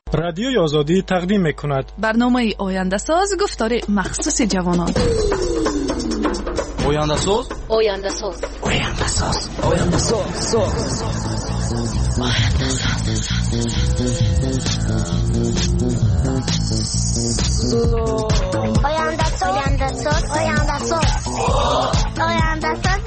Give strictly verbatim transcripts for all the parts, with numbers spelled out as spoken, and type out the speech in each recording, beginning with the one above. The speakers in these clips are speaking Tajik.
رادیوی آزادی تقدیم می‌کند برنامه آینده ساز گفتار مخصوص جوانان. آینده ساز آینده ساز آینده ساز آینده ساز آینده ساز آینده ساز آینده ساز آینده ساز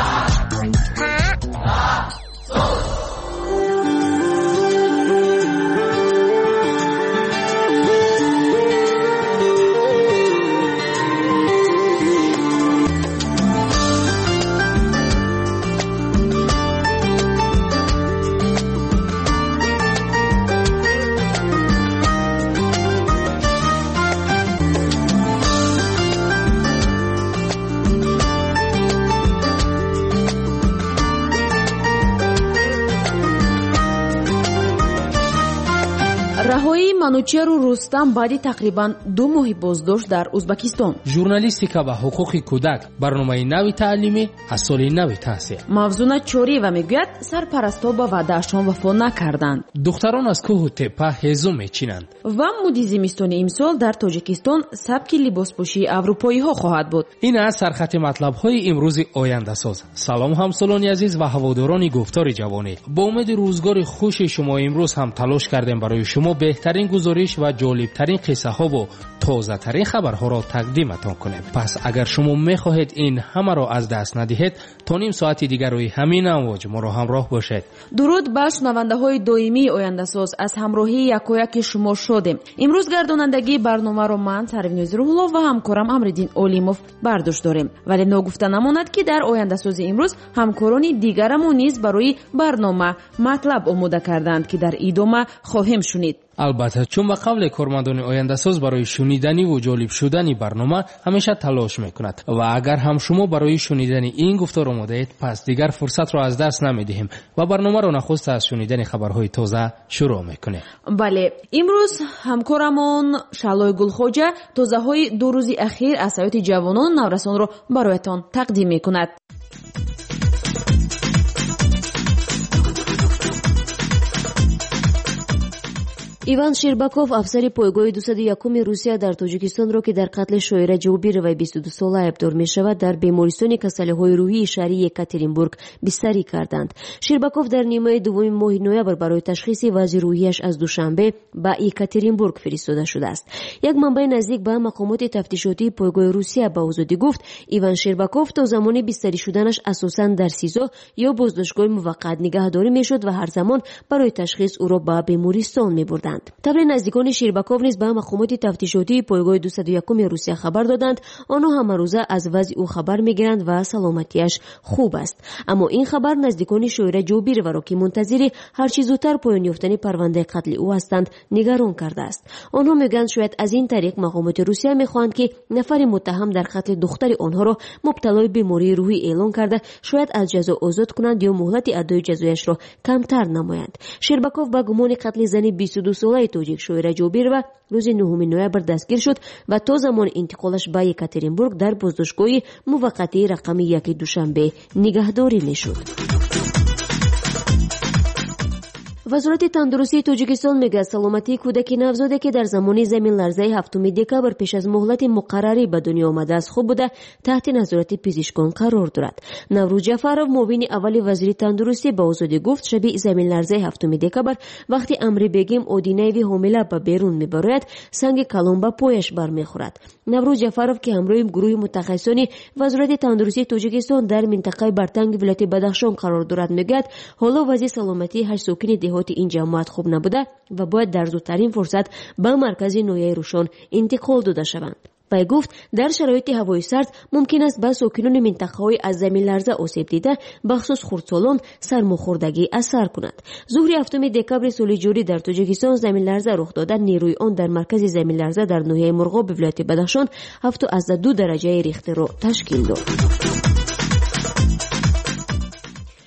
раҳоии Манучеру Рустам баъди тақрибан ду моҳи боздошт дар Узбекистон. Журналистика ва ҳуқуқи кӯдак барномаи нави таълимӣ аз соли нави таъсис. Мавзуна Чориева мегӯяд, сарпарастҳо ба ваъдаашон вафо накарданд. Духтарон аз кӯҳу теппа ҳезум мечинанд. ва муди зимистони имсол дар Тоҷикистон сабки либоспӯшии аврупоиҳо хоҳад буд. ин аз сархати матлабҳои имрӯзи ояндасоз. салом ҳамсолони азиз ва ҳаводорони гуфтори ҷавонӣ. бо умеди рӯзгори хуши шумо имрӯз ҳам талош кардем барои шумо беҳтарин гузориш ва ҷолибтарин қиссаҳо бо тозатарин хабарҳоро тақдиматон кунем. пас агар шумо мехоҳед ин ҳамаро аз даст надиҳед, то ним соати дигар рӯи ҳамин амвоҷ моро ҳамроҳ бошед. дуруд ба шунавандаҳои доимии ояндасоз, аз ҳамроҳии якояки шумо шодем. имрӯз гардонандагии барномаро ман Сарвиноз Рӯҳулло ва ҳамкорам Амриддин Олимов бардошт дорем. вале ногуфта намонад ки дар ояндасози имрӯз ҳамкорони дигарамон низ барои барнома матлаб омода карданд ки дар идома хоҳем шунид. албатта, чун ба қавле кормандони ояндасоз барои шуниданиву ҷолиб шудани барнома ҳамеша талош мекунад ва агар ҳам шумо барои шунидани ин гуфтор омодаед, пас дигар фурсатро аз даст намедиҳем ва барномаро нахуста аз шунидани хабарҳои тоза шурӯъ мекунем. бале, имрӯз ҳамкорамон Шалой Гулхоҷа тозаҳои ду рӯзи ахир аз ҳаёти ҷавонону наврасонро бароятон тақдим мекунад. иван Шербаков, афсари пойгоҳи дусаду якуми Русия дар Тоҷикистонро, ки дар қатли шоира Ҷобироваи бисту ду сола айбдор мешавад, дар бемористони касалиҳои рӯҳии шаҳри Екатеринбург бистарӣ карданд. Шербаков дар нимаи дуввуми моҳи ноябр барои ташхиси вазъи рӯҳияш аз Душанбе ба Екатеринбург фиристода шудааст. Як манбаи наздик ба мақомоти тафтишотии пойгоҳи Русия ба озодӣ гуфт, Иван Шербаков то замони бистарӣ шуданаш асосан дар СИЗО ё боздоштгоҳи муваққат нигаҳдорӣ мешуд ва ҳар замон барои ташхис ӯро ба бемористон мебурданд. табри наздикони Шербаков низ ба мақомоти тафтишотии пойгоҳи дусаду якуми Русия хабар доданд. онҳо ҳамарӯза аз вазъи ӯ хабар мегиранд ва саломатиаш хуб аст. аммо ин хабар наздикони шоира Ҷобироваро, ки мунтазири ҳарчи зудтар поён ёфтани парвандаи қатли ӯ ҳастанд, нигарон кардааст. онҳо мегӯянд, шояд аз ин тариқ мақомоти Русия мехоҳанд, ки нафари муттаҳам дар қатли духтари онҳоро мубталои бемории рӯҳӣ эълон карда, шояд аз ҷазо озод кунанд ё муҳлати адои ҷазояшро камтар намоянд. Шербаков ба гумони қатли зани бисту ду солаи тоҷик шоира Ҷобирова рӯзи нӯҳуми ноябр дастгир шуд ва то замони интиқолаш ба Екатеринбург дар боздоштгоҳи муваққатии рақами яки Душанбе нигаҳдорӣ мешуд. вазорати тандурустии Тоҷикистон мегӯяд, саломатии кӯдаки навзоде, ки дар замони заминларзаи ҳафтуми декабр пеш аз муҳлати муқаррарӣ ба дунё омадааст, хуб буда таҳти назорати пизишкон қарор дорад. Наврӯз Ҷафаров, муовини аввали вазири тандурустӣ, ба озодӣ гуфт, шаби заминларзаи ҳафтуми декабр вақти Амри Бегим Одинаеви ҳомила ба берун мебарояд, санги калон ба пояш бармехӯрад. Наврӯз Ҷафаров, ки ҳамроҳи гурӯҳи мутахассисони вазорати тандурустии Тоҷикистон дар минтақаи Бартанги вилояти Бадахшон қарор дорад, мегӯяд, ҳоло вазъи саломатии ҳашт сокини деҳоти ин ҷамоат хуб набуда ва бояд дар зудтарин фурсат ба маркази ноҳияи Рӯшон интиқол дода шаванд. вай гуфт, дар шароити ҳавои сард мумкин аст ба сокинони минтақаҳои аз заминларза осеб дида, бахусус хурдсолон, сармохӯрдагӣ асар кунад. зуҳри ҳафтуми декабри соли ҷорӣ дар Тоҷикистон заминларза рух дода, нерӯи он дар маркази заминларза дар ноҳияи Мурғоби вилояти Бадахшон ҳафту азда ду дараҷаи Рихтерро ташкил дод.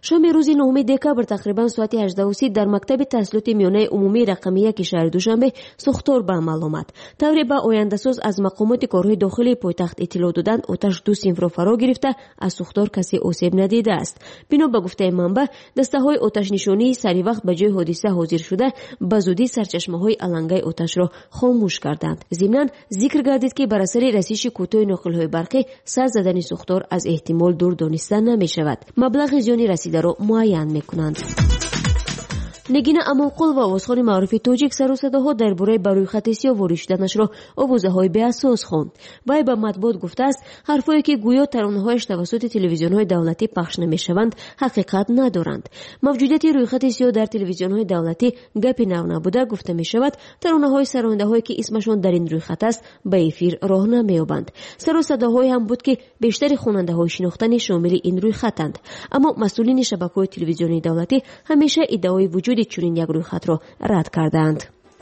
شام روز نهم دکبر تقریبا ساعت هجده و سی در مکتب تحصیلات میانه عمومی رقم یک شهر دوشنبه سوختور به عمل آمد. طوری به آینده‌ساز از مقامات کارهای داخلی پایتخت اطلاع دادند آتش دو صنف را فرا گرفته از سوختار کسی آسیب ندیده است. بنا به گفته منبع دسته‌های آتش نشانی سری وقت به جای حادثه حاضر شده به زودی سرچشمه‌های علنگه آتش را خاموش کردند. ضمناً ذکر گردید که بر اثر رسیدگی کوتاه ناقل‌های برقی سر زدن سوختار از احتمال دور دانسته نمی‌شود. مبلغ زیان رسیده را معین می‌کنند. نگین امانقل و آوازخوان معروف تاجیک سر و صداها درباره بر روی خط سیاه وارد شدنش را آوازه‌های بی‌اساس خواند. وی به مطبوعات گفته است حرفایی که گویا ترانه‌هایش توسط تلویزیون‌های دولتی پخش نمی‌شوند حقیقت ندارند. موجودیت روی خط سیاه در تلویزیون‌های دولتی گپی نو نبوده گفته می‌شود. ترانه‌های سراینده‌هایی که اسمشان در این روی خط است به افیر راه نمی‌یابند. سر و صداهایی هم بود که بیشتر خواننده‌های شناختنی شامل این روی خطند. اما مسئولین شبکه‌های تلویزیونی دولتی همیشه ادعای وجود چنین یک روی خط را رد کردند.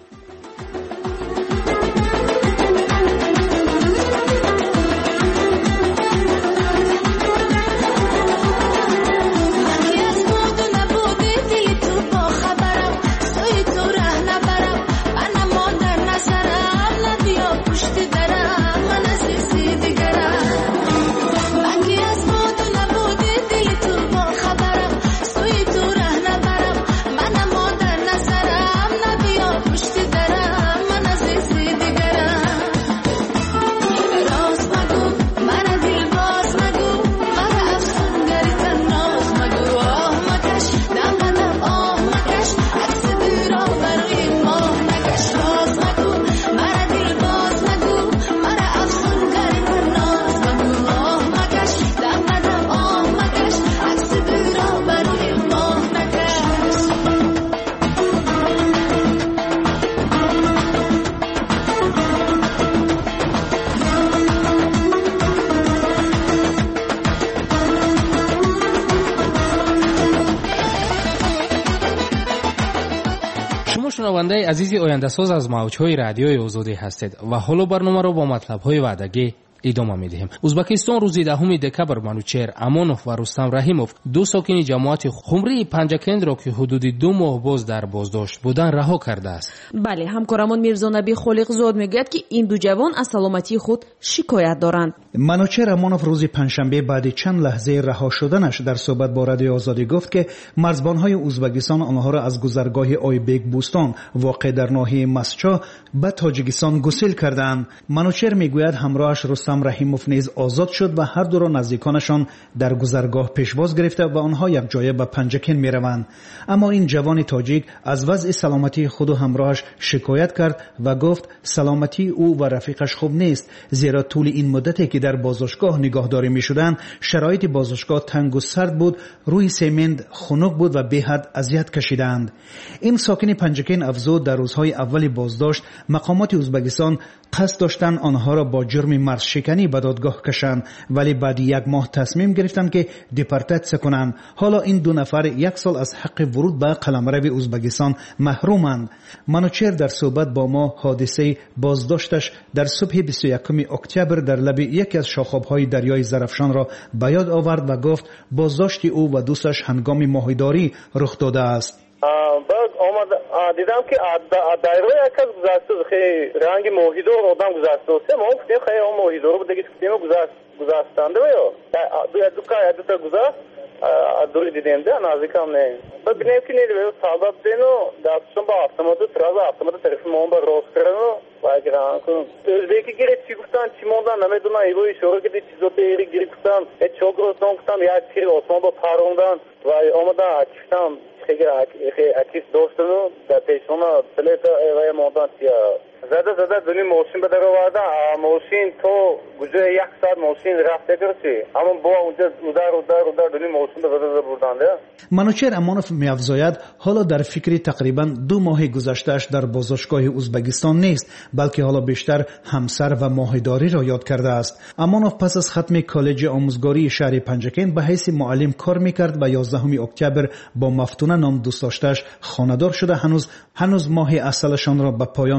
شنونده عزیز آینده ساز از موج‌های رادیوی آزادی هستید و حالا برنامه را با مطلب‌های وعدگی ادامه می‌دهیم. ازبکستان روز دهم دکبر منوچهر امانوف و رستم رحیموف دو ساکن جماعت خمری پنجکند را که حدود دو ماه باز در بازداشت بودند رها کرده است. بله، همکارمان میرزا نبی خالق زاد میگوید که این دو جوان از سلامتی خود شکایت دارند. منوچهر امانوف روز پنجشنبه بعد چند لحظه رها شدنش در صحبت با رادیو آزادی گفت که مرزبان‌های ازبکستان آنها را از گذرگاه آیبک بوستان واقع در ناحیه مسچا به تاجیکستان گسیل کردند. منوچهر میگوید همراهش رستم رحیموف نیز آزاد شد و هر دو را نزدیکانشان در گذرگاه پیشواز گرفته و آنها یک جایه به پنجکن میروند. اما این جوان تاجیک از وضع سلامتی خود و همراهش شکایت کرد و گفت سلامتی او و رفیقش خوب نیست، زیرا طول این مدتی که در بازداشتگاه نگهداری میشدند شرایط بازداشتگاه تنگ و سرد بود، روی سمنت خنک بود و به حد اذیت کشیدند. این ساکن پنجکن افزود در روزهای اول بازداشت مقامات ازبکستان قصد داشتند آنها را با جرم مرز شکنی به دادگاه کشند، ولی بعد یک ماه تصمیم گرفتند که دیپورتاسیون کنند. حالا این دو نفر یک سال از حق ورود به قلمرو ازبکستان محرومند. منوچهر در صحبت با ما حادثه بازداشتش در صبح بیست و یکم اکتبر در لب یکی از شاخاب‌های دریای زرافشان را به یاد آورد و گفت بازداشت او و دوستش هنگام ماهیداری رخ داده است. بعد آمد دیدم که دایره یک از گذشته خیلی رنگ ماهیدار آدم گذشته است. ما گفتیم خیلی اون ماهیدار بود دیگه گفتیم گذشتنده و یا دو یا دو که یا دو تا گذشت دوری دیدیم ده نزدیکم نه. بعد بینیم که نیده بیو سبب دینو دستشون با автомату сразу автомату телефон با راست کردن و اگران کنم. Özbeki gire چی گفتن چی موندن نمیدونم ایوی شروع کردی چیزوتی ایری گیری گفتن ات چوک روستان گفتم یک تیر آسمان با پروندن و آمدن اکیفتم خیلی اکیف دوستنو در پیشونا بلیتا ایوی موندن چیا زده زده دونی موشین به در آوردن موشین تو گوجه یک ساعت موشین رفته کرسی اما با اونجا اودر اودر اودر دونی موشین به زده زده بردن ده. منوچهر امانوف می‌افزاید حالا در فکر تقریبا دو ماه گذشته‌اش در بازداشتگاه ازبکستان نیست، بلکه حالا بیشتر همسر و ماهیداری را یاد کرده است. امانوف پس از ختم کالج آموزگاری شهر پنجکن به حیث معلم کار می‌کرد و یازدهم اکتبر با مفتونه نام دوست داشته‌اش خانه‌دار شده هنوز هنوز ماه اصلشان را به پایان نبرده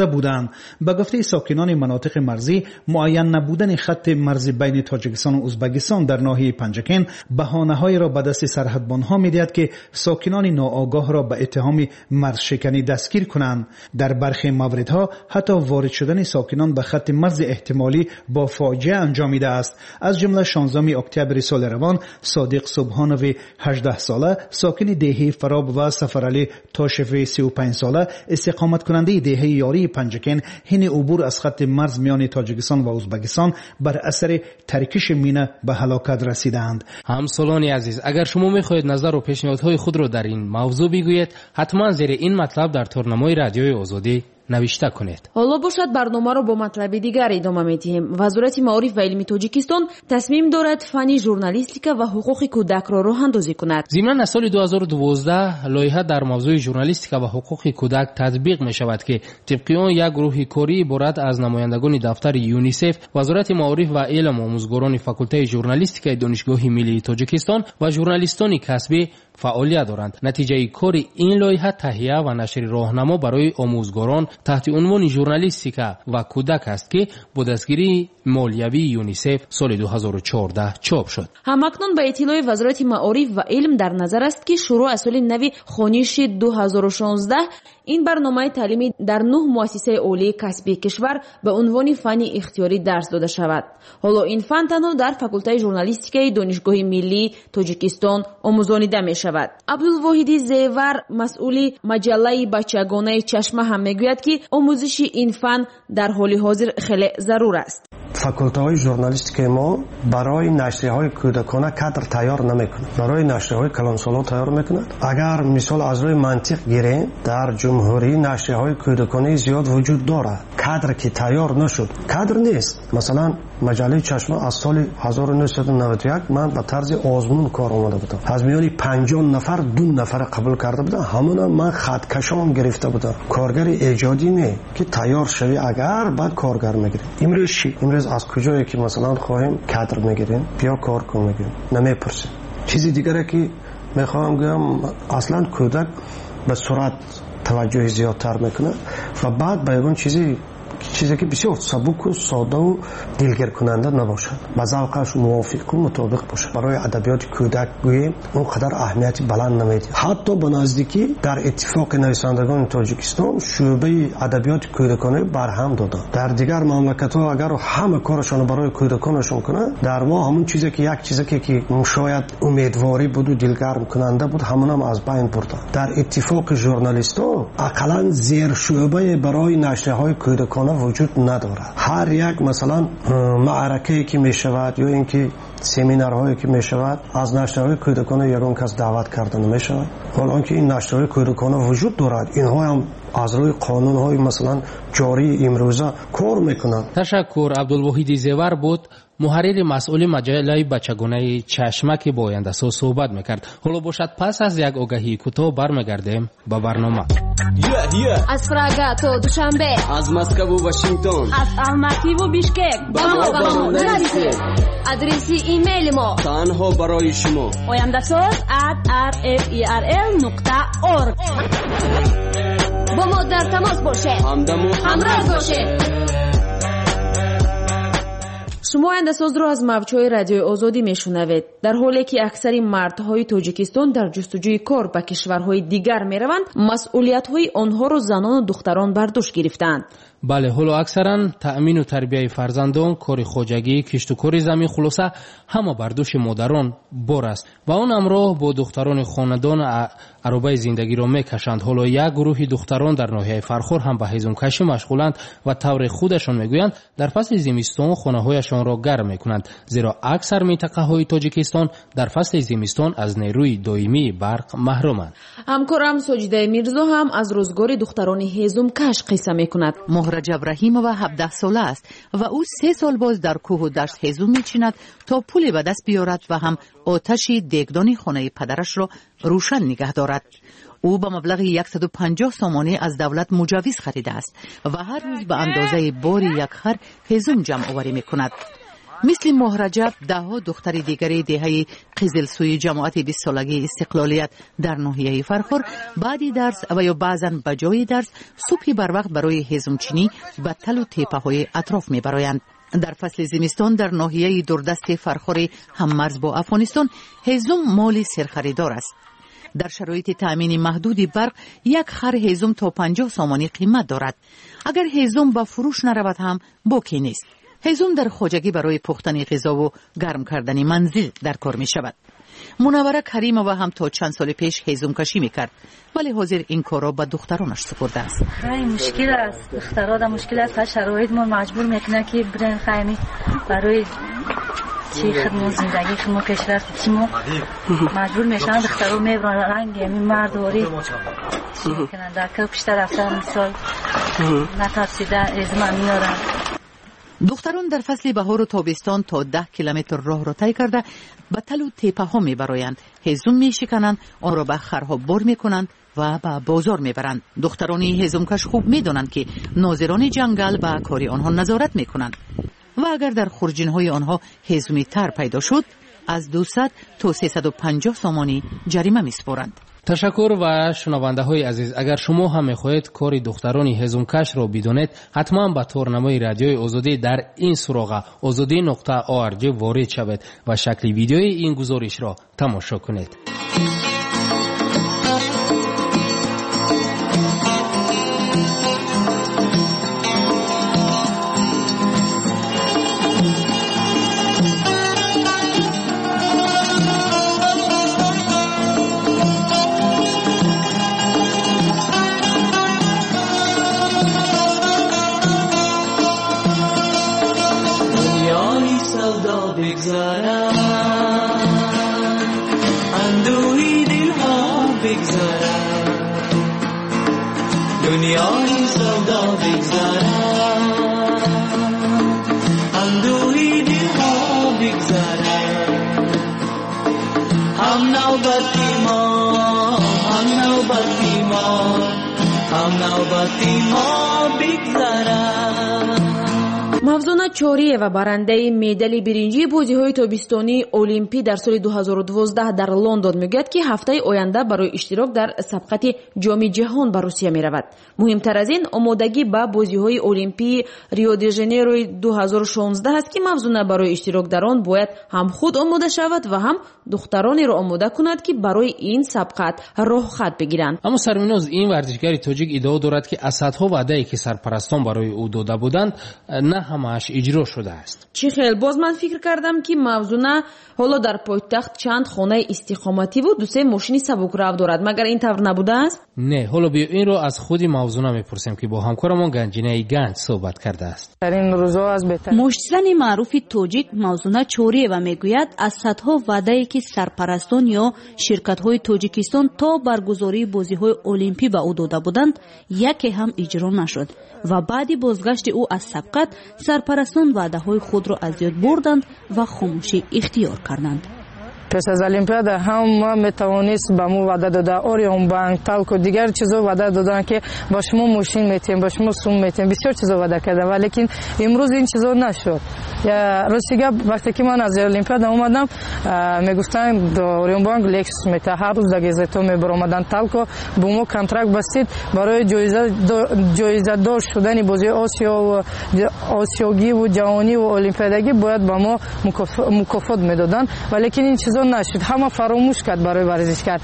بودند. به گفته ساکنان مناطق مرزی، معین نبودن خط مرزی بین تاجیکستان و ازبکستان در ناحیه پنجکن بهانه‌هایی را به دست سرحدبانها می‌دهد که ساکنان ناآگاه را به اتهام مرز شکنی دستگیر کنند. در برخی موردها حتی وارد شدن ساکنان به خط مرز احتمالی با فاجعه انجامیده است. از جمله شانزدهم اکتبر سال روان صادق سبحانوی هجده ساله ساکن دهه فراب و سفرعلی تاشفی سی و پنج ساله استقامت کننده دهه یاری پنجکن حین عبور از خط مرز میان تاجیکستان و ازبکستان بر اثر ترکش مینه به هلاکت رسیدند. همسالان عزیز، اگر شما میخواهید نظر و پیشنهادهای خود را در این موضوع بگویید، حتما زیر این مطلب در تورنمای رادیوی آزادی نوشته کنید. حالا باشد برنامه را با مطلب دیگر ادامه می‌دهیم. وزارت معارف و علم تاجیکستان تصمیم دارد فن ژورنالیستیکا و حقوق کودک را راه اندازی کند. ضمن از سال دو هزار و دوازده لایحه در موضوع ژورنالیستیکا و حقوق کودک تطبیق می‌شود که طبق آن یک گروه کاری عبارت از نمایندگان دفتر یونیسف، وزارت معارف و علم و آموزگاران فاکولته ژورنالیستیکای دانشگاه ملی تاجیکستان و ژورنالیستان کسبی فعالیت دارند. نتیجه کار این لایحه تهیه و نشر راهنما برای آموزگاران تحت عنوان ژورنالیستیکا و کودک است که با دستگیری مالیوی یونیسف سال دو هزار و چهارده چاپ شد. همکنون به اطلاع وزارت معارف و علم در نظر است که شروع از سال نو خونیش دو هزار و شانزده این برنامه تعلیمی در نه مؤسسه عالی کسبی کشور به عنوان فن اختیاری درس داده شود. حالا این فن تنها در فاکولته ژورنالیستیکای دانشگاه ملی تاجیکستان آموزانیده می شود. عبدالواحد زیور مسئول مجله بچگانه چشمه هم میگوید که آموزش این فن در حال حاضر خیلی ضرور است. فاکولته های ژورنالیستیک ما برای نشریه های کودکانه کادر تیار نمیکنه، برای نشریه های کلانسالان تیار میکنه. اگر مثال از روی منطق گیریم، در جمهوری نشریه های کودکانه زیاد وجود داره، کادر که تیار نشد کادر نیست. مثلا مجله چشمه از سال هزار و نهصد و نود و یک من به طرز آزمون کار آمده بودم، از میان پنجاه نفر دو نفر قبول کرده بودم، همون من خطکشام گرفته بودم. کارگر ایجادی نه که تیار شوی اگر بعد کارگر میگیریم. امروز چی؟ امروز از کجایی که مثلا خواهیم کادر میگیریم بیا کار کن میگیم نمیپرسیم. چیزی دیگره که میخوام بگم اصلا کودک به سرعت توجه زیادتر میکنه و بعد به اون چیزی چیزی که بسیار سبک و ساده و دلگیر کننده نباشد، با ذوقش موافق و مطابق باشد. برای ادبیات کودک گوییم اونقدر اهمیتی بلند نمیده. حتی به نزدیکی در اتفاق نویسندگان تاجیکستان شعبه ادبیات کودکانه برهم داده. در دیگر مملکت‌ها اگر همه کارشون برای کودکانشون کنه، در ما همون چیزی که یک چیزی که که شاید امیدواری بود و دلگرم کننده بود همون هم از بین برده. در اتفاق ژورنالیست‌ها اقلاً زیر شعبه برای نشریه‌های کودکانه وجود ندارد. هر یک مثلا معرکه‌ای که می شود یا اینکه سمینارهایی که می شود از نشریه‌های کودکانه یگان کس دعوت کرده نمی شود. حالا که این نشریه‌های کودکانه وجود دارد، اینها هم از روی قانون‌های مثلا جاری امروزه کار میکنند. تشکر. عبدالواحد زیور بود، محرر مسئول مجله بچگانه چشمه که با آینده ساز صحبت میکرد. حالا باشد پس از یک آگهی کوتاه برمیگردیم با برنامه. از پراگا تا دوشنبه، از مسکو و واشنگتن، از الماتی و بیشکک با ما با ما نرسید. آدرس ایمیل ما تنها برای شما آینده ساز ات آر اف ای آر ال نقطه اورگ. با ما در تماس باشه، همدم و همراه باشه. شما اندساز را از موجهای رادیوی آزادی میشنوید. در حالی که اکثر مردهای تاجیکستان در جستجوی کار به کشورهای دیگر میروند، مسئولیت‌های آنها را زنان و دختران بر دوش گرفتند. بله، حالا اکثرا تأمین و تربیه فرزندان، کار خواجگی، کشت و کار زمین، خلاصه همه بر دوش مادران بار است و آن همراه با دختران خاندان عربه زندگی را میکشند. حالا یک گروه دختران در ناحیه فرخور هم به هیزم کشی مشغولند و طور خودشان میگویند در فصل زمستان خانه هایشان را گرم میکنند، زیرا اکثر منطقه های تاجیکستان در فصل زمستان از نیروی دائمی برق محرومند. همکارم ساجده میرزا هم از روزگار دختران هیزم کش قصه میکند. مهرج ابراهیمова هفده ساله است و او سه سال باز در کوه و دشت هیزم میچیند تا پولی به دست بیارد و هم آتش دیگدان خانه پدرش را روشن نگه دارد. او با مبلغ صد و پنجاه سامانه از دولت مجوز خریده است و هر روز به اندازه باری یک خر هیزم جمع آوری میکند. مثل مهرجب دهها دختر دیگری دهه قزلسوی جماعت بیست سالگی استقلالیت در ناحیه فرخور بعدی درس و یا بعضاً بجای درس صبح بر وقت برای هضمچینی به تل و تیپه های اطراف می برایند. در فصل زمستان در ناحیه دوردست فرخور هممرز با افغانستان هضم مال سرخریدار است. در شرایط تأمین محدود برق یک خر هضم تا پنجاه سامانی قیمت دارد. اگر هضم با فروش نرود هم باکی نیست. هضم در خواجگی برای پختن غذا و گرم کردن منزل در کار می شود. منوره کریمова هم تا چند سال پیش هضم کشی می کرد ولی حاضر این کار را به دخترانش سپرده است. خیلی مشکل است، دخترها در مشکل است. شرایط ما مجبور میکنه که برن خیمی برای چی خدمت زندگی خدمت کشورت چی ما مجبور میشن دخترها میبرن رنگ همین مردواری چی میکنن در که پشتر رفتن مثال نترسیده ازمان میارن. دختران در فصل بهار و تابستان تا ده کیلومتر راه را طی کرده به تل و تیپه ها می برایند. هضم می شکنند، آن را به خرها بار می کنند و به بازار می برند. دخترانی هضمکش خوب می دانند که ناظران جنگل به کاری آنها نظارت می کنند و اگر در خورجین های آنها هضمی تر پیدا شد از دویست تا سیصد و پنجاه سامانی جریمه می سپارند. تشکر و شنونده های عزیز، اگر شما هم میخواهید کاری دخترانی هضمکش را بدانید حتما به تورنمای رادیوی آزادی در این سراغ آزادی نقطه او ار جی وارد شوید و شکل ویدیوی این گزارش را تماشا کنید. دنیای سودا بگذارد اندوهی دلها بگذارد هم نوبتی ما هم نوبتی ما هم نوبتی ما بگذارد. мавзуна чориева барандаи медали биринҷии бозиҳои тобистонии олимпӣ дар соли ду ҳазору дувоздаҳ дар лондон мегӯяд ки ҳафтаи оянда барои иштирок дар сабқати ҷоми ҷаҳон ба русия меравад. муҳимтар аз ин омодагӣ ба бозиҳои олимпии рио де жанейрои ду ҳазору шонздаҳ аст ки мавзуна барои иштирок дар он бояд ҳам худ омода шавад ва ҳам духтаронеро омода кунад ки барои ин сабқат роҳхат бигиранд. аммо сарвиноз ин варзишгари тоҷик иддао дорад ки аз садҳо ваъдае ки сарпарастон барои ӯ дода буданд на ҳамааш иҷро шудааст. чӣ хел боз ман фикр кардам ки мавзуна ҳоло дар пойтахт чанд хонаи истиқомативу дусе мошини сабукрав дорад. магар ин тавр набудааст? не, ҳоло биё инро аз худи мавзуна мепурсем ки бо ҳамкорамон ганҷинаи ганҷ суҳбат кардааст. муштизани маъруфи тоҷик мавзуна чориева мегӯяд аз садҳо ваъдае ки сарпарастон ё ширкатҳои тоҷикистон то баргузории бозиҳои олимпӣ ба ӯ дода буданд яке ҳам иҷро нашуд ва баъди бозгашти ӯ аз сабқат сарпарастон ваъдаҳои худро аз ёд бурданд ва хомӯшӣ ихтиёр карданд. пес аз олимпиада ҳама метавонист ба мо ваъда дода орион банк талко дигар чизо ваъда доданд ки ба шумо мошин метиҳем ба шумо сум метиҳем бисёр чизо ваъда карданд ва лекин имрӯз ин чизо нашуд. рости гап вақте ки ман аз олимпиада омадам мегуфтанд орион банк лексус мета ҳар рӯз да газето мебаромаданд талко бо мо контракт бастид барои ҷоизадор шудани бозии осиё осиёгиву ҷаҳониву олимпиадагӣ бояд ба мо мукофот медоданд ва лекин ин чизо нашуд. ҳама фаромӯш кард барои варзишгар.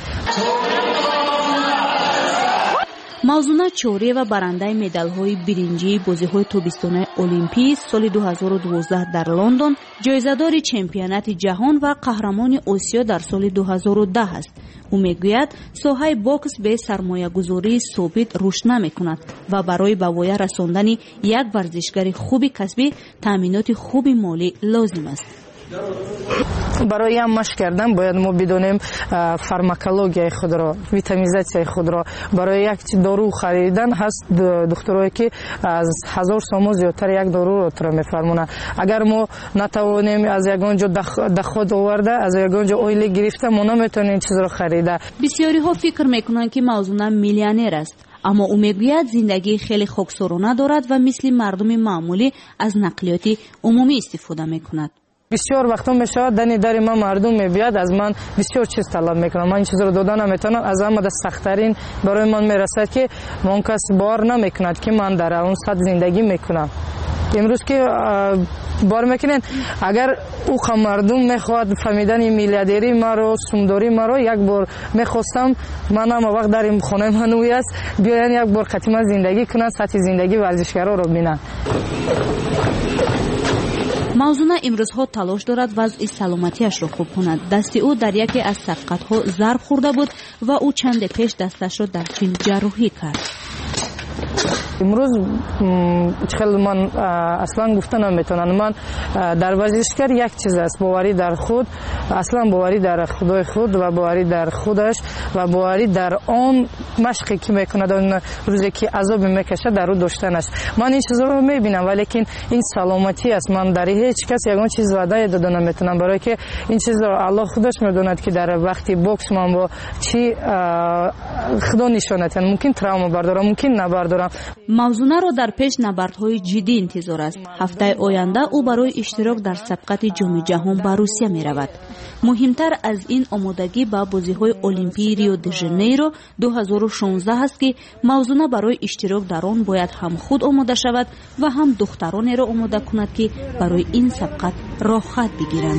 мавзуна чориева барандаи медалҳои биринҷии бозиҳои тобистонаи олимпии соли ду ҳазору дувоздаҳ дар лондон, ҷоизадори чемпионати ҷаҳон ва қаҳрамони осиё дар соли ду ҳазору даҳ аст. ӯ мегӯяд соҳаи бокс бе сармоягузории собит рушд намекунад ва барои ба воя расондани як варзишгари хуби касбӣ таъминоти хуби молӣ лозим аст. барои ям машқ кардан бояд мо бидонем фармакологияи худро, витаминизатсияи худро. барои як дору харидан ҳаст духтурое ки аз ҳазор сомо зиёдтар як доруро тура мефармонанд. агар мо натавонем аз ягон ҷо даход оварда аз ягон ҷо ойлӣ гирифта мо наметавонем чизро харида. бисёриҳо фикр мекунанд ки мавзуна миллионер аст, аммо ӯ мегӯяд зиндагии хеле хоксорона дорад ва мисли мардуми маъмулӣ аз нақлиёти умумӣ истифода мекунад. بسیار وقتا میشود دنی در من مردم میبیاد از من بسیار چیز طلب میکنم. من این چیز رو دادن نمیتونم. از همه دست سخت‌ترین برای من میرسد که من کس باور نمیکند که من در اون سطح زندگی میکنم. امروز که بار میکنین اگر او مردم میخواد فهمیدن میلیاردری ما رو سومداری ما رو یک بار میخواستم منم وقت در این خانه منوی است بیاین یک بار قطعا زندگی کنن سطح زندگی ورزشکارا رو ببینن. мавзуна имрӯзҳо талош дорад вазъи саломатиашро хуб кунад. дасти ӯ дар яке аз сабқатҳо зарб хӯрда буд ва ӯ чанде пеш дасташро дар чин ҷарроҳӣ кард. امروز خیلی من اصلا گفته نمیتونم. من در ورزشکار یک چیز است، باوری در خود، اصلا باوری در خدای خود و باوری در خودش و باوری در آن مشقی که میکند اون روزی که عذاب میکشه در او داشتن است. من این چیزا رو میبینم ولیکن این سلامتی است. من در هیچ کس یگان چیز وعده داده نمیتونم برای که این چیز رو الله خودش میدوند که در وقتی بوکس من با چی خدا نشانت ممکن تراوما بردارم ممکن نبردارم. мавзунаро дар пеш набардҳои ҷиддӣ интизор аст. ҳафтаи оянда ӯ барои иштирок дар сабқати ҷоми ҷаҳон ба русия меравад. муҳимтар аз ин омодагӣ ба бозиҳои олимпии рио де жанейро ду ҳазору шонздаҳ аст ки мавзуна барои иштирок дар он бояд ҳам худ омода шавад ва ҳам духтаронеро омода кунад ки барои ин сабқат роҳхат бигиранд.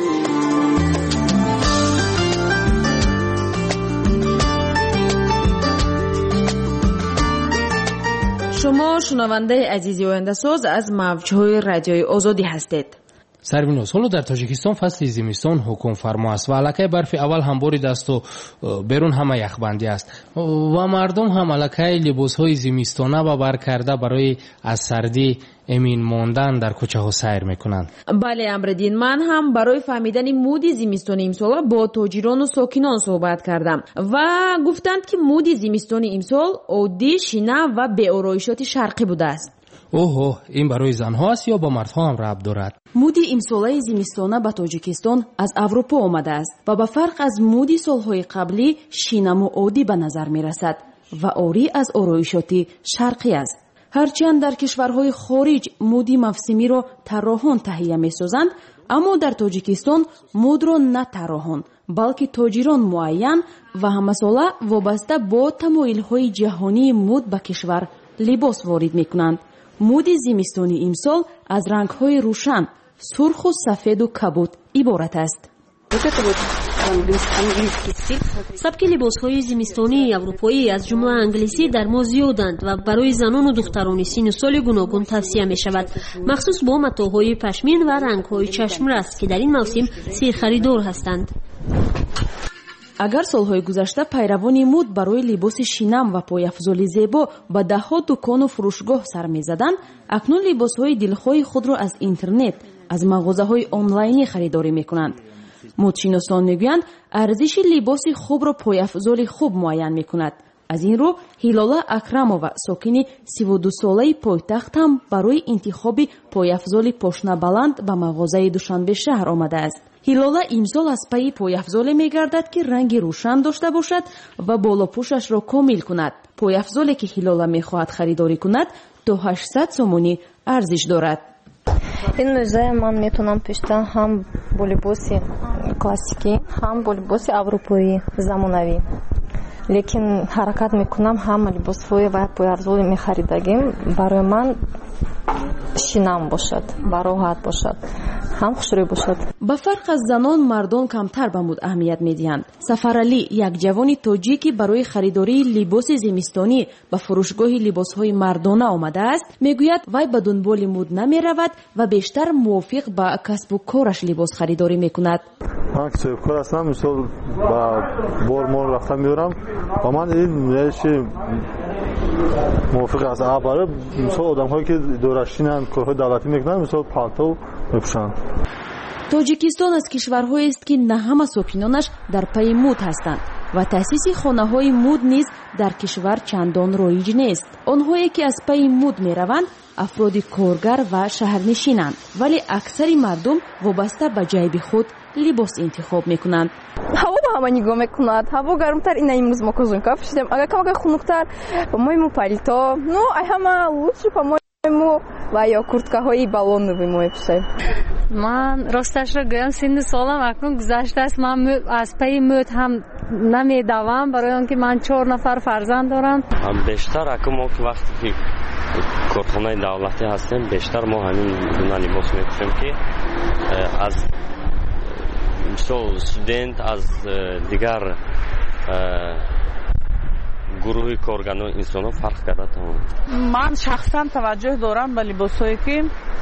шумо шунавандаи азизи ояндасоз аз мавҷҳои радиои озодӣ ҳастед. сарвиноз ҳоло дар тоҷикистон фасли зимистон ҳукмфармо аст ва аллакай барфи аввал ҳам боридасту берун ҳама яхбандӣ аст ва мардум ҳам аллакай либосҳои зимистона ба бар карда барои аз сардӣ эмин мондан дар кӯчаҳо сайр мекунанд. бале амриддин, ман ҳам барои фаҳмидани муди зимистони имсола бо тоҷирону сокинон суҳбат кардам ва гуфтанд ки муди зимистони имсол оддӣ, шина ва беороишоти шарқӣ будааст. оҳо, ин барои занҳо аст ё ба мардҳо ҳам рабт дорад? муди имсолаи зимистона ба тоҷикистон аз аврупо омадааст ва ба фарқ аз муди солҳои қаблӣ шинаму оддӣ ба назар мерасад ва орӣ аз ороишоти шарқӣ аст. ҳарчанд дар кишварҳои хориҷ муди мавсимиро тарроҳон таҳия месозанд, аммо дар тоҷикистон мудро на тарроҳон балки тоҷирон муайян ва ҳамасола вобаста бо тамоилҳои ҷаҳонии муд ба кишвар либос ворид мекунанд. муди зимистони имсол аз рангҳои рӯшан, сурху сафеду кабуд иборат аст. сабки либосҳои зимистонии аврупоӣ аз ҷумла англисӣ дар мо зиёданд ва барои занону духтарони синну соли гуногун тавсия мешавад, махсус бо матоъҳои пашмин ва рангҳои чашмрас ки дар ин мавсим сирхаридор ҳастанд. агар солҳои гузашта пайравони муд барои либоси шинам ва пойафзоли зебо ба даҳҳо дукону фурӯшгоҳ сар мезаданд, акнун либосҳои дилхоҳи худро аз интернет, аз мағозаҳои онлайнӣ харидорӣ мекунанд. мудшиносон мегӯянд арзиши либоси хубро пойафзоли хуб муайян мекунад. аз ин рӯ ҳилола акрамова, сокини сиву ду солаи пойтахт ҳам барои интихоби пойафзоли пошнабаланд ба мағозаи душанбешаҳр омадааст. ҳилола имсол аз пайи пойафзоле мегардад ки ранги рӯшан дошта бошад ва болопӯшашро комил кунад. пойафзоле ки ҳилола мехоҳад харидорӣ кунад то ҳаштсад сомонӣ арзиш дорад. ин мӯза ман метавонам пӯшидан ҳам бо либоси классикӣ, ҳам бо либоси аврупоӣ замонавӣ. лекин ҳаракат мекунам ҳама либосҳои ва пойафзоли мехаридагим барои ман шинам бошад, бароҳат бошад, ҳам хушрӯй бошад. ба фарқ аз занон, мардон камтар ба муд аҳамият медиҳанд. Сафаралӣ, як ҷавони тоҷикӣ барои харидории либоси зимистонӣ ба фурӯшгоҳи либосҳои мардона омадааст, мегӯяд вай ба дунболи муд намеравад ва бештар мувофиқ ба касбу кораш либос харидорӣ мекунад. ман ки соҳибкор ҳастам, мисол ба бор мол рафта меорам ва ман ин меаши мувофиқ аст. абаро мисол одамҳое ки идорашинанд, корҳои давлатӣ мекунанд, мисол палтов мепӯшанд. тоҷикистон аз кишварҳоест ки на ҳама сокинонаш дар пайи муд ҳастанд ва таъсиси хонаҳои муд низ дар кишвар чандон роиҷ нест. онҳое ки аз пайи муд мераванд афроди коргар ва шаҳрнишинанд, вале аксари мардум вобаста ба ҷайби худ либос интихоб мекунанд. ҳаво ба ҳама нигоҳ мекунад. ҳаво гармтар, ина имрӯз мо козунка пӯшидем, агар камака хунуктар по-моему палито, ну ай ҳама лучше по-моему ва ё курткаҳои баллоновые мо мепӯшем. من راستش را گویم سن سالم اکنون گذشته است. من از پی موت هم نمیدوم برای آنکه من چهار نفر فرزند دارم. هم بیشتر اکنون ما که وقتی کارخانه دولتی هستیم بیشتر ما همین گونه لباس میپوشیم که از مثلا استودنت از دیگر گروه کارگران انسان فرق کرده. من شخصا توجه دارم به لباسایی که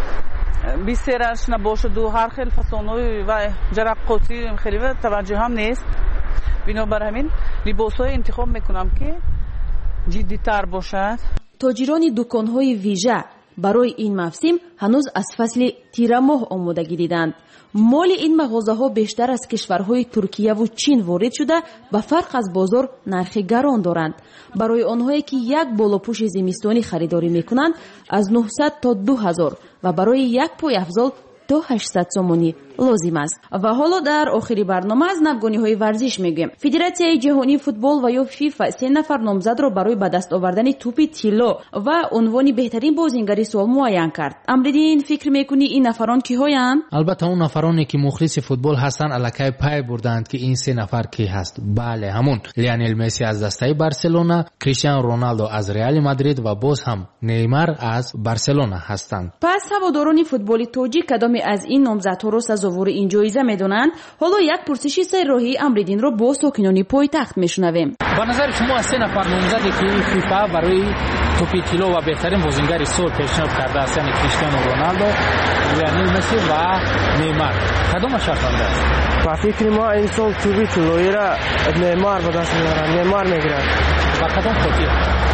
بیشترش نباشد و هر خیلی فسانوی و جرقاتی خیلی توجه هم نیست. بنابر همین لباسای انتخاب میکنم که جدی تر باشد. تاجران دکان‌های ویژه برای این موسم هنوز از فصل تیر ماه آمادگی دیدند. مال این مغازه‌ها بیشتر از کشورهای ترکیه و چین وارد شده به فرق از بازار نرخ گران دارند. برای آنهایی که یک بالاپوش زمستانی خریداری میکنند از نهصد تا دو هزار و برای یک پای افضل تا هشتصد سومانی لازم است. و حالا در آخری برنامه از نوگانی‌های ورزش میگیم. فدراسیون جهانی فوتبال و یا فیفا سه نفر نامزد را برای به دست آوردن توپ طلا و عنوان بهترین بازیگر سال معین کرد. امردین فکر میکنی این نفران کی‌هایند؟ البته اون نفرانی که مخلص فوتبال هستن الکی پای بردند که این سه نفر کی هست. بله همون لیونل مسی از دسته بارسلونا، کریستیانو رونالدو از رئال مادرید و باز هم نیمار از بارسلونا هستند. پس هواداران فوتبال تاجیک کدام از این نامزدها را سزاوار این جایزه میدونند؟ حالا یک پرسش سه راهی امردین را با ساکنان پایتخت میشنویم. به نظر شما از سه نفر نامزدی که فیفا برای توپ طلا و بهترین بازیگر سال پیشنهاد کرده است، یعنی کریستیانو رونالدو، لیونل مسی و نیمار، کدام شخصنده است؟ با فکر ما این سال توپ طلایی را نیمار به دست میاره. نیمار میگیرد. با کدام خاطر؟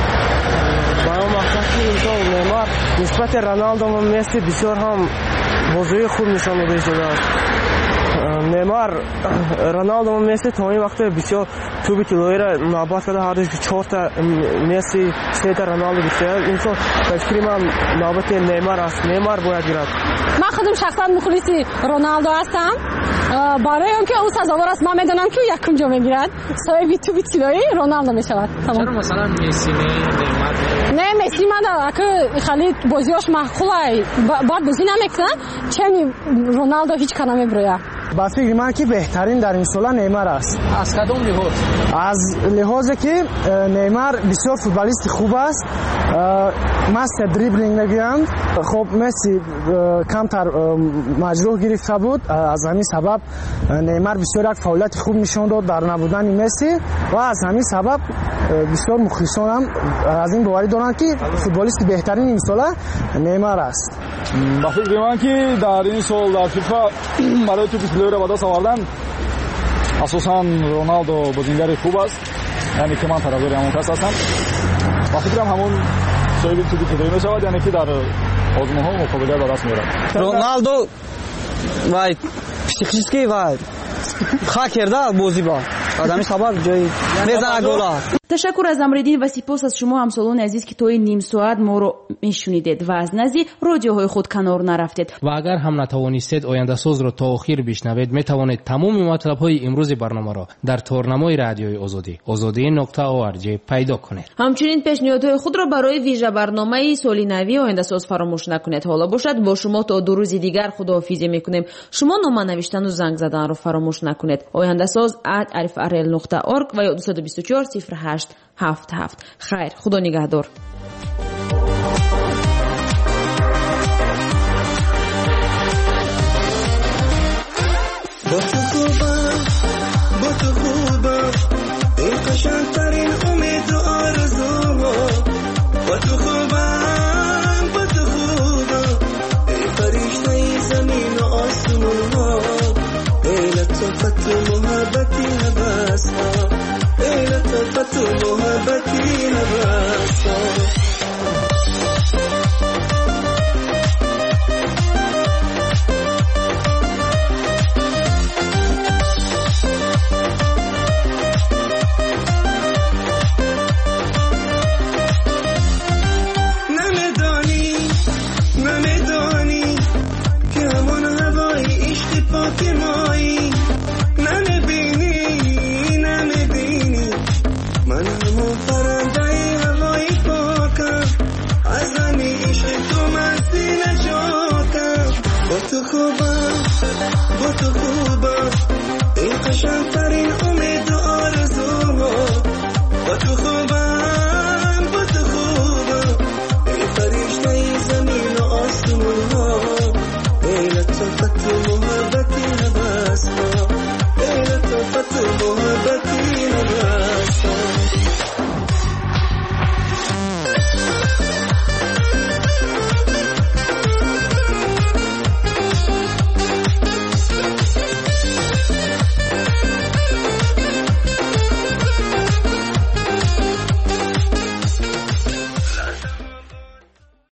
با اون مقصد که این سال نیمار نسبت رونالدو و مسی بسیار هم بازی خوب نشان میده است. نیمار رونالدو و مسی تا این وقت بسیار توپ طلایی را نابود کرده. هر روز چهار تا مسی، سه تا رونالدو گرفته. این سال فکر من نوبت نیمار است. نیمار باید گیرد. من خودم شخصا مخلص رونالدو هستم. برای اینکه او سزاوار است من میدونم که یکم جا میگیرد. صاحب توپ طلایی رونالدو میشود. چرا مثلا مسی نه نیمار؟ نه مسی من که خیلی بازیاش معقوله. بعد بازی نمیکنه. چنین رونالدو هیچ کار نمیبره. با فکر من که بهترین در این سال نیمار است. از کدام لحاظ؟ از لحاظی که نیمار بسیار فوتبالیست خوب است. مست دریبلینگ میگیرند. خب مسی کمتر مجروح گرفته بود. از همین سبب نیمار بسیار یک فعالیت خوب نشان داد در نبودن مسی و از همین سبب بسیار مخلصان هم از این باوری دارند که فوتبالیست بهترین این سال نیمار است. با فکر من که در این سال در فیفا برای توپ طلایی را به دست آوردن اساساً رونالدو بازیگر خوب است، یعنی که من طرفدار همون کس هستم. با فکرم همون صاحب توپ طلایی میشود، یعنی که در آزمون‌ها مقابله به دست میارد. رونالدو وای پسیخیسکی وای خاک کرده بازی با آدمی خبر جای میزنه گلا. تشکر از امردین و سپاس از شما همسالان عزیز که توی نیم ساعت ما رو میشنیدید و از نزدیک رادیوهای خود کنار نرفتید. و اگر هم نتوانستید آینده ساز رو تا آخر بشنوید، میتوانید تمام مطلب های امروز برنامه را در تورنمای رادیوی آزادی آزادی نقطه او ار جی پیدا کنید. همچنین پیشنهادهای خود را برای ویژه برنامه سال نوی آینده ساز فراموش نکنید. حالا باشد با شما تا دو روز دیگر خداحافظی میکنیم. شما نام نوشتن و زنگ زدن رو فراموش نکنید. آینده ساز ات الف ار ال نقطه اورگ و یا دو دو چهار صفر هشت هفت هفت. خیر، خدا نگهدار.